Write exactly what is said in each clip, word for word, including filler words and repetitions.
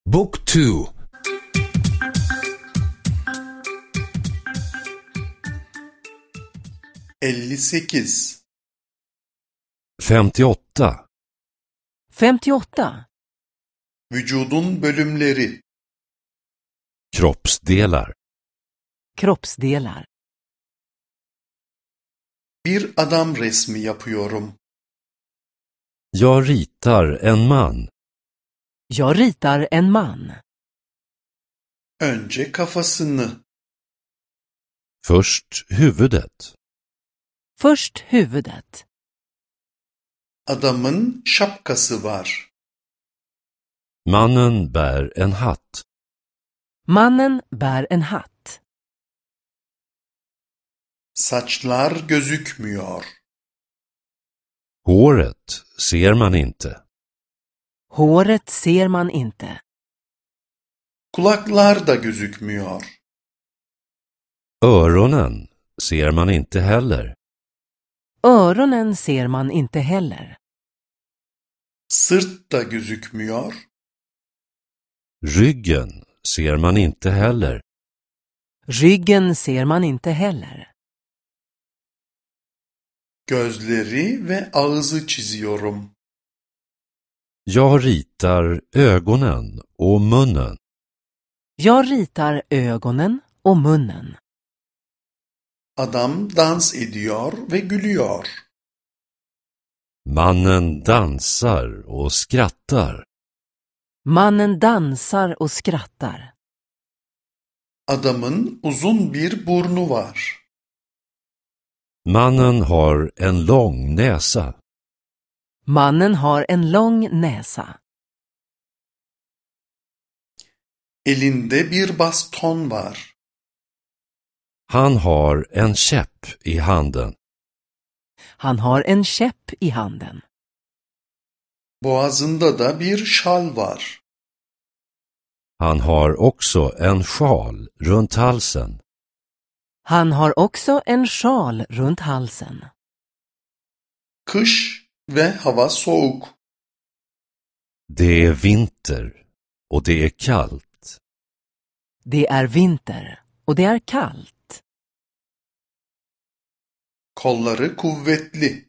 Book two. elli sekiz. femtioåtta. femtioåtta. Vücudun bölümleri. Kroppsdelar. Kroppsdelar. Bir adam resmi yapıyorum. Jag ritar en man. Jag ritar en man. Önce kafasını. Först huvudet. Först huvudet. Adamın şapkası var. Mannen bär en hatt. Mannen bär en hatt. Saçlar gözükmüyor. Håret ser man inte. Håret ser man inte. Kulaklar da gözükmüyor. Öronen ser man inte heller. Öronen ser man inte heller. Sırt da gözükmüyor. Ryggen ser man inte heller. Ryggen ser man inte heller. Gözleri ve ağzı çiziyorum. Jag ritar ögonen och munnen. Jag ritar ögonen och munnen. Adam dans ediyor ve gülüyor. Mannen dansar och skrattar. Mannen dansar och skrattar. Adamın uzun bir burnu var. Mannen har en lång näsa. Mannen har en lång näsa. Elinde bir baston var. Han har en käpp i handen. Han har en käpp i handen. Boğazında da bir şal var. Han har också en sjal runt halsen. Han har också en sjal runt halsen. Kış ve hava soğuk. Det är vinter och det är kallt. Det är vinter och det är kallt. Kolları kuvvetli.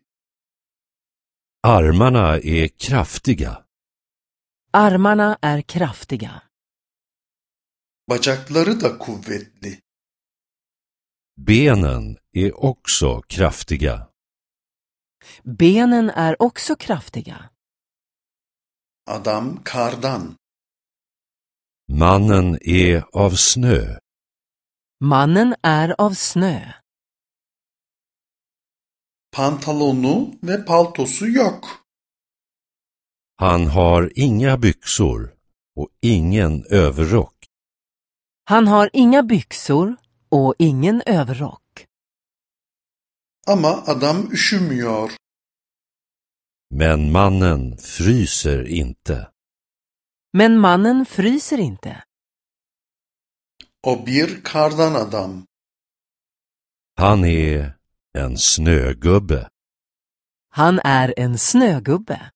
Armarna är kraftiga. Armarna är kraftiga. Bacakları da kuvvetli. Benen är också kraftiga. Benen är också kraftiga. Adam kardan. Mannen är av snö. Mannen är av snö. Pantolonu ve paltosu yok. Han har inga byxor och ingen överrock. Han har inga byxor och ingen överrock. Ama adam üşümüyor. Men mannen fryser inte. Men mannen fryser inte. O bir kardan adam. Han är en snögubbe. Han är en snögubbe.